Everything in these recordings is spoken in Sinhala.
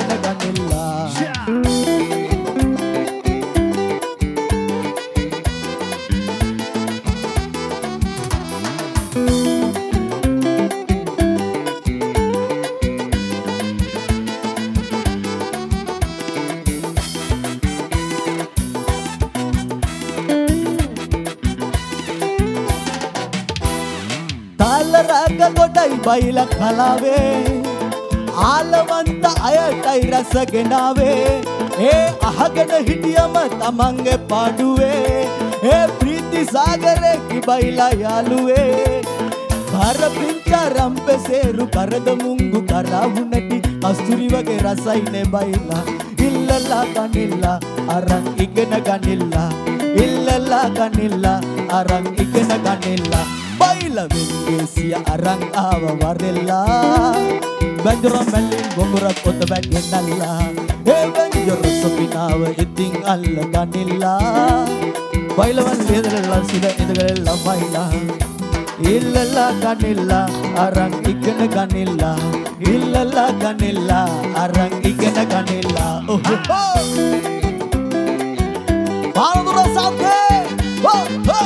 ඉගෙන ගනිලා රාග ගොඩයි බයිලා කලාවේ ආලවන්ත අයටයි රස ගෙනාවේ ඒ අහගෙන හිටියම තමන්ගේ පාඩුවේ ඒ ප්‍රීති සාගරේ කිබයිලා යාළුවේ කර පිංචා රම්පෙසේරු කරද මුංගු කරවුනටි කස්තුරි වගේ රසයිනේ බයිලා ඉල්ලලා ගනිලා අරන් ඉගෙන ගනිලා ඉල්ලලා ගනිලා අරන් ඉගෙන ගනිලා බයිලා වෙන්දේසිය අරන් ආව වරෙල්ලා බඳුර මැල්ලෙන් ගොමුර පොත වැටෙන්නල්ලා ඒ වෙන්ජොර සොපිනාව ඉතින් අල්ල ගනිලා බයිලවන් ලේදරලා සිද ඉඳගලලා බයිලා ඉල්ලලා ගනිලා අරන් ඉගෙන ගනිලා ඉල්ලලා ගනිලා අරන් ඉගෙන ගනිලා ඔහෝ බාලදුර සෞඛේ හෝ හෝ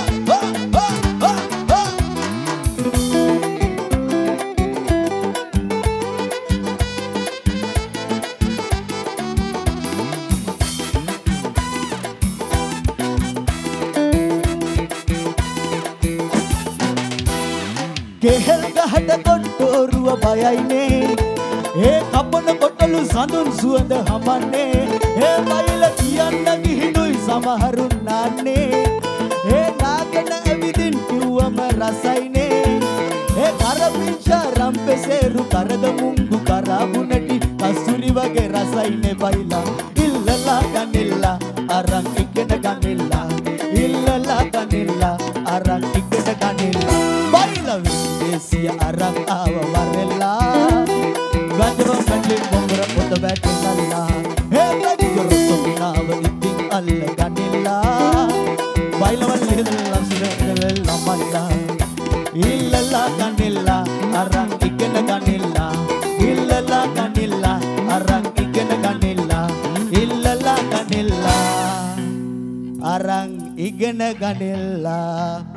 කෙහෙල් ගහට කොට්ටෝරුව බයයිනේ ඒ කපන කොටලු සඳුන් සුවඳ හමන්නේ ඒ බයිල කියන්න ගිහිනුයි සමහරුන් නාන්නේ ඒ නාගෙන ඇවිදින් කිව්වම රසයිනේ ඒ කරපිංචා රම්පෙසේරු කරද මුංගු කරාබුනටි කස්තුරි වගේ රසයිනේ බයිලා ඉල්ලලා ගනිලා අරන් ඉගෙන ගනිලා ඉල්ලලා ගනිලා අරන් ඉගෙන ගනිලා බයිලා විදේසිය අරන් ආව වරෙල්ලා ගඳව මැල්ලේ බොංගර පොත වැටෙන්නල්ලා හේ ගඩියොර සොපිනාව ඉතින් අල්ල ගනිලා බයිලවල් ලෙදලා සිරෙල්ලා මල්ලා ඉල්ලලා ගනිලා අරන් ඉගෙන ගනිලා ඉල්ලලා ගනිලා අරන් ඉගෙන ගනිලා ඉල්ලලා ගනිලා අරන් ඉගෙන ගනිලා